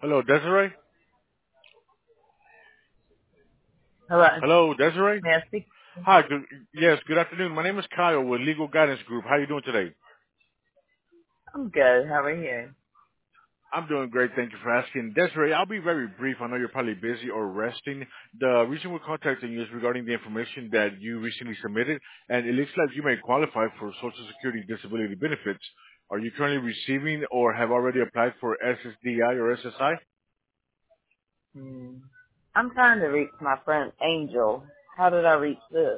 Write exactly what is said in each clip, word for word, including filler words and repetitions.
Hello, Desiree? Hello, Hello, Desiree? Nancy. Hi, good, yes, good afternoon. My name is Kyle with Legal Guidance Group. How are you doing today? I'm good. How are you? I'm doing great. Thank you for asking. Desiree, I'll be very brief. I know you're probably busy or resting. The reason we're contacting you is regarding the information that you recently submitted, and it looks like you may qualify for Social Security disability benefits. Are you currently receiving or have already applied for S S D I or S S I? Hmm. I'm trying to reach my friend Angel. How did I reach this?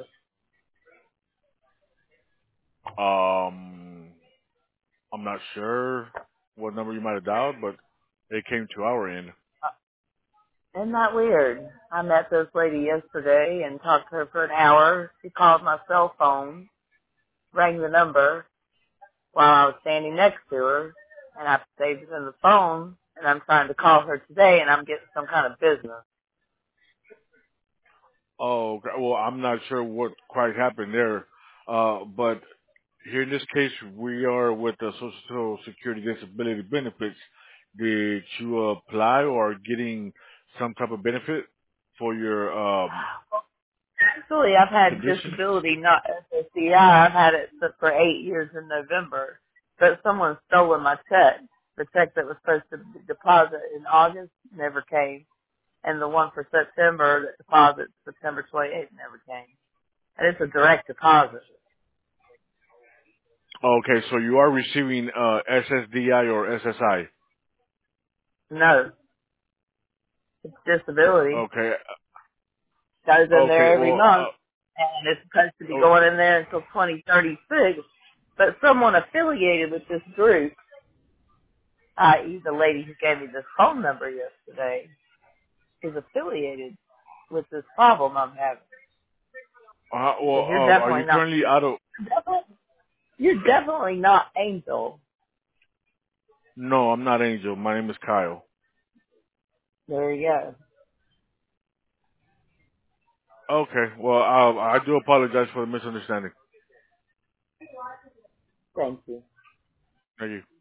Um, I'm not sure what number you might have dialed, but it came to our end. Uh, Isn't that weird? I met this lady yesterday and talked to her for an hour. She called my cell phone, rang the number while I was standing next to her, and I saved it in the phone, and I'm trying to call her today, and I'm getting some kind of business. Oh, okay. Well, I'm not sure what quite happened there. Uh, but here in this case, we are with the Social Security Disability Benefits. Did you apply or are getting some type of benefit for your um, Actually, I've had condition? disability, not S S D I. I've had it for for eight years in November. But someone stolen my check. The check that was supposed to be deposit in August never came. And the one for September that deposits September twenty-eighth never came. And it's a direct deposit. Okay, so you are receiving uh, S S D I or S S I. No, it's disability. Okay, Goes in okay. there every Well, month. uh, And it's supposed to be oh, going in there until twenty thirty-six. But someone affiliated with this group, that is the lady who gave me this phone number yesterday, is affiliated with this problem I'm having. uh, well, Because you're uh, are you definitely not, currently out of? definitely, you're definitely not Angel. No, I'm not Angel. My name is Kyle. There you go. Okay. Well, uh, I do apologize for the misunderstanding. Thank you. Thank you.